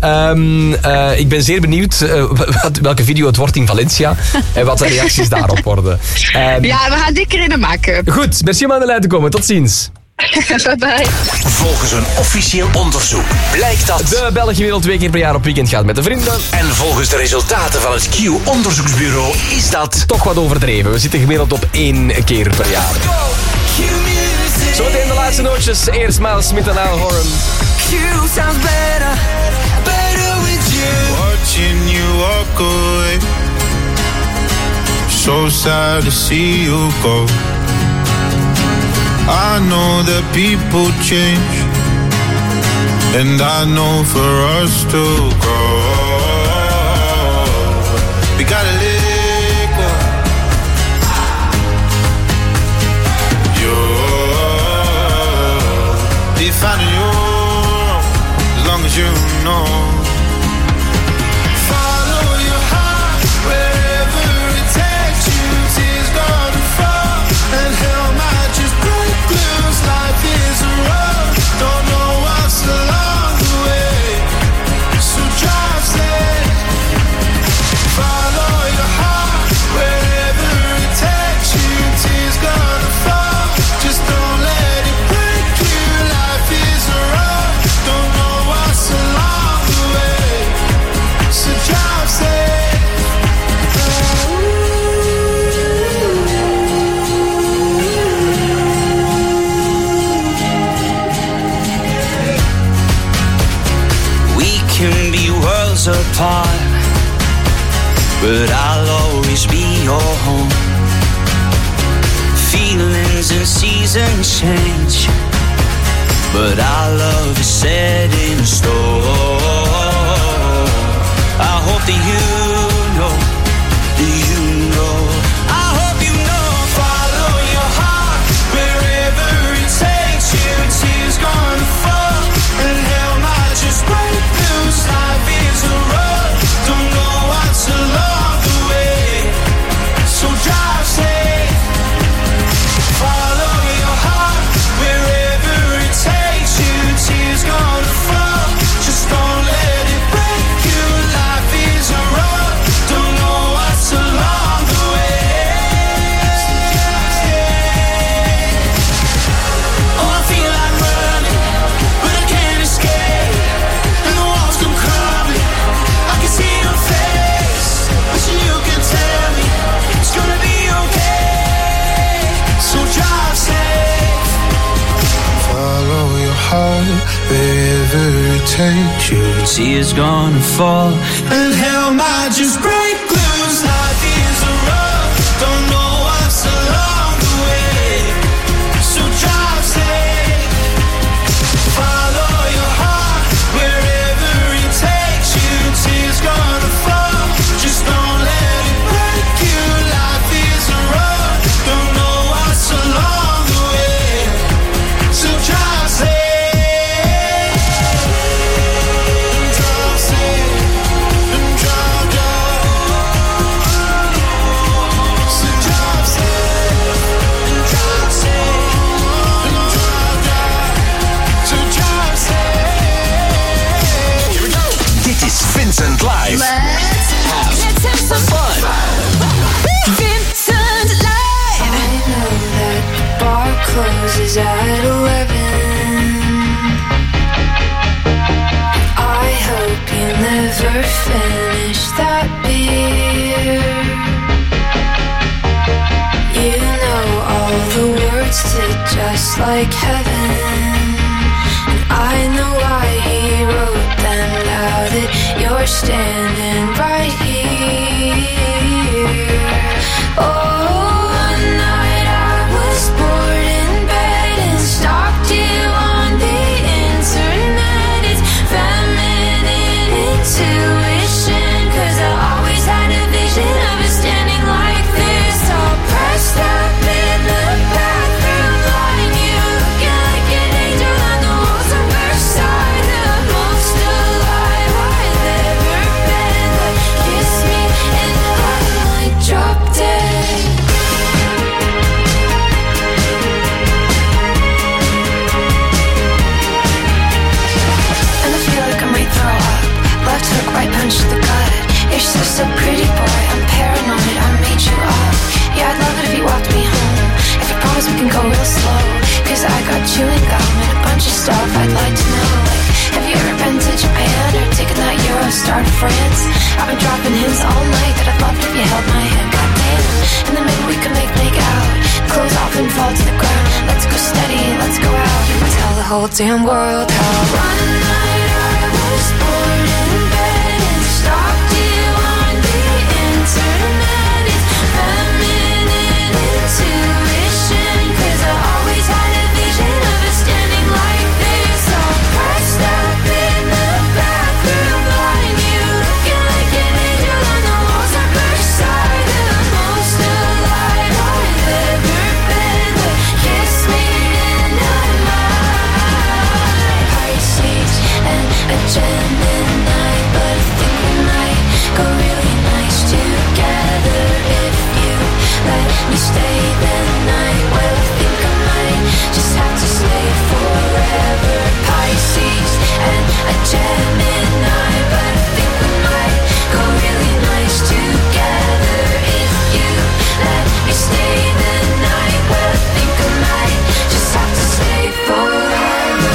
Ja. Ik ben zeer benieuwd welke video het wordt in Valencia en wat de reacties daarop worden. We gaan dikker in maken. Goed, merci om aan de lijn te komen. Tot ziens. Bye. Volgens een officieel onderzoek blijkt dat de Belg gemiddeld 2 keer per jaar op weekend gaat met de vrienden. En volgens de resultaten van het Q-onderzoeksbureau is dat toch wat overdreven. We zitten gemiddeld op 1 keer per jaar. Zometeen de laatste nootjes. Eerst Miles Smith en Al Horan. Q sounds better with you. Watching you walk away. So sad to see you go. I know that people change, and I know for us to grow, we gotta let go. You're defining your own, as long as you know. Follow your heart wherever it takes you. Tears gonna fall, and hell might just break loose. Life is a road, don't know what's along the way, so drive safe. Follow your heart wherever it takes you. Tears gonna fall, just don't let it break you. Life is a road, don't know what's along the way, so drive safe. Can be worlds apart, but I'll always be your home. Feelings and seasons change, but our love is set in stone. I hope that you know, wherever it takes you. See it's gonna fall, and hell might just break loose. Life is a road, don't know what's along the way. So drive safe, follow your heart wherever it takes you. Tears gonna fall, just don't let it break you. Life is a road, don't know what's along the way. So drive safe. Vincent Live. Let's have some fun. Vincent Live. I know that the bar closes at 11. I hope you never finish that beer. You know all the words to Just Like Heaven. And I know why he wrote them now that you're standing right here. Oh, one night I was bored in bed and stalked you on the internet. It's feminine intuition, 'cause I always had a vision of us standing like this, all pressed up in the bathroom line. You looking like an angel on the walls of Versailles, the most alive I've ever been. But kiss me and I might drop dead. And I feel like I might throw up. Left hook, right punch to the gut. You're so pretty, boy. I'm paranoid. I made you up. Yeah, I'd love it if you walked me home. If you promise we can go real slow, 'cause I got chewing gum and a bunch of stuff I'd like to know. Like, have you ever been to Japan or taken that Eurostar to France? I've been dropping hints all night that I'd love it if you held my hand. Goddamn. And then maybe we could make out. Clothes off and fall to the ground. Let's go steady, let's go out and tell the whole damn world how one night I was bored in bed and stalked you on the internet. It's feminine intuition, 'cause I always had a vision of us standing like this, all pressed up in the bathroom line. You looking like an angel on the walls of Versailles, the most alive I've ever been. But kiss me and I might. Pisces and a Gemini, but I think we might go really nice together if you let me stay the night. Well, I think I might just have to stay forever. Pisces and a Gemini, but I think we might go really nice together if you let me stay the night. Well, I think I might just have to stay forever.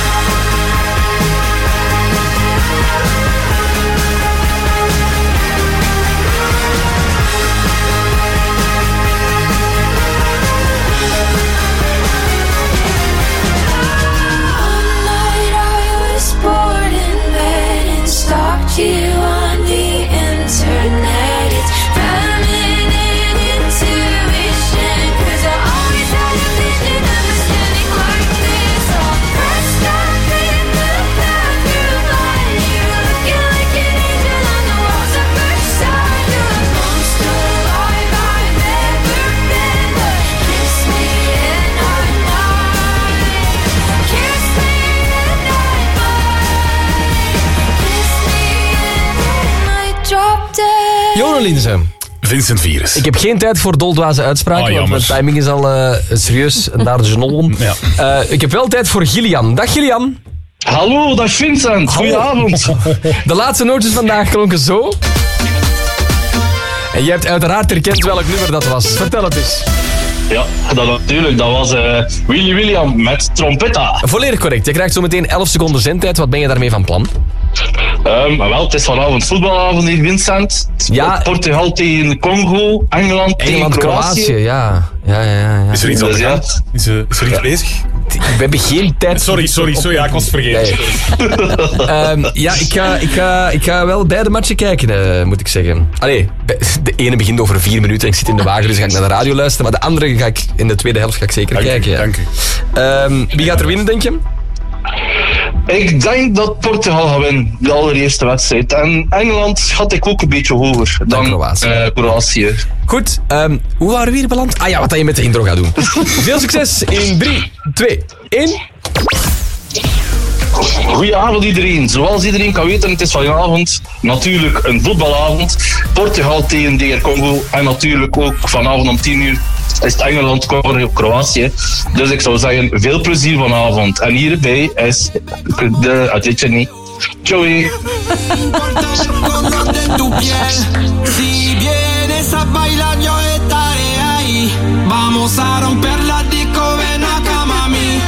One night I was bored in bed and stalked you on the internet. It's feminine intuition, 'cause I always had a vision of us standing like this, all pressed up in the bathroom line. You looking like an angel on the walls of Versailles, the most alive I've ever been. But kiss me and I might. Kiss me and I might. Kiss me and I might drop dead. Jono Linse. Vincent Virus. Ik heb geen tijd voor doldwaze uitspraken, want jammer. mijn timing is al serieus naar de genol. Ja. Ik heb wel tijd voor Gillian. Dag Gillian. Hallo, dag Vincent. Goedenavond. De laatste nootjes vandaag klonken zo. En je hebt uiteraard herkend welk nummer dat was. Vertel het eens. Ja, dat natuurlijk. Dat was Willy William met Trompetta. Volledig correct. Je krijgt zo meteen 11 seconden zendtijd. Wat ben je daarmee van plan? Wel, het is vanavond voetbalavond hier, Vincent. Ja. Portugal tegen Congo, Engeland tegen Kroatië. Ja. Is er iets aan de hand? Is er iets bezig? We hebben geen tijd. Sorry, ja, ik was het vergeten. Ik ga wel beide matchen kijken, moet ik zeggen. Allee, de ene begint over 4 minuten en ik zit in de wagen, dus ga ik naar de radio luisteren. Maar de andere ga ik in de tweede helft zeker kijken. Ja. Dank u. Wie gaat er winnen, denk je? Ik denk dat Portugal gaat winnen, de allereerste wedstrijd. En Engeland schat ik ook een beetje hoger dan Kroatië. Goed, hoe waren we hier beland? Ah ja, wat je met de intro gaat doen. Veel succes in 3, 2, 1... Goedenavond iedereen. Zoals iedereen kan weten, het is vanavond natuurlijk een voetbalavond. Portugal tegen DR Congo. En natuurlijk ook vanavond om 10 uur is het Engeland tegen Kroatië. Dus ik zou zeggen, veel plezier vanavond. En hierbij is de Aditjani. Joey. Si vienes a bailar yo estaré ahí. Vamos a romper la disco, ven acá mami.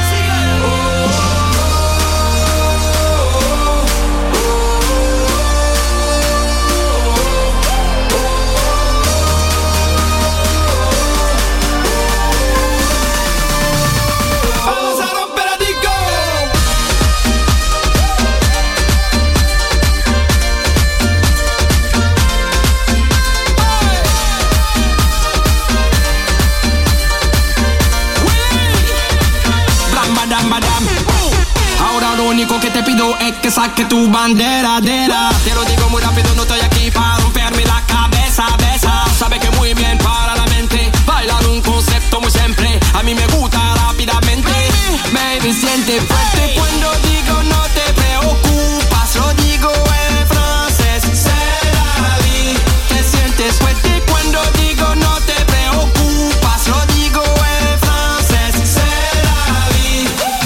Lo único que te pido es que saque tu bandera, Te lo digo muy rápido, no estoy aquí para romperme la cabeza, besa. Sabe que muy bien para la mente. Bailar un concepto muy siempre. A mí me gusta rápidamente. Baby, siente fuerte cuando digo no te preocupas. Lo digo en francés, c'est la vie. Te sientes fuerte cuando digo no te preocupas. Lo digo en francés, c'est la vie.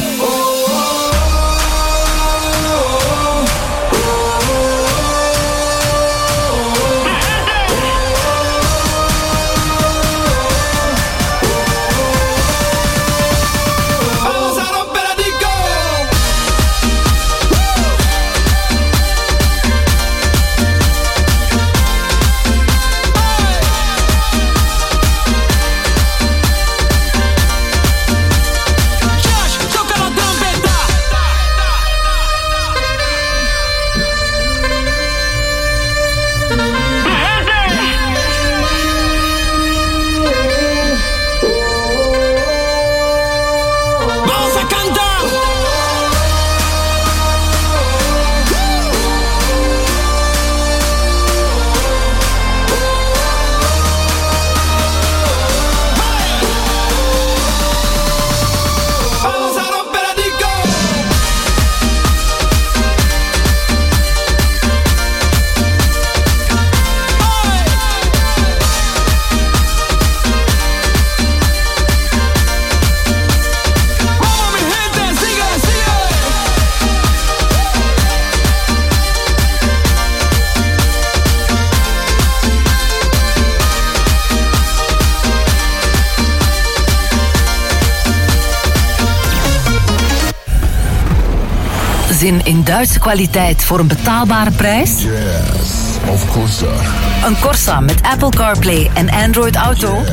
Zin in Duitse kwaliteit voor een betaalbare prijs? Yes, of course. Een Corsa met Apple CarPlay en Android Auto?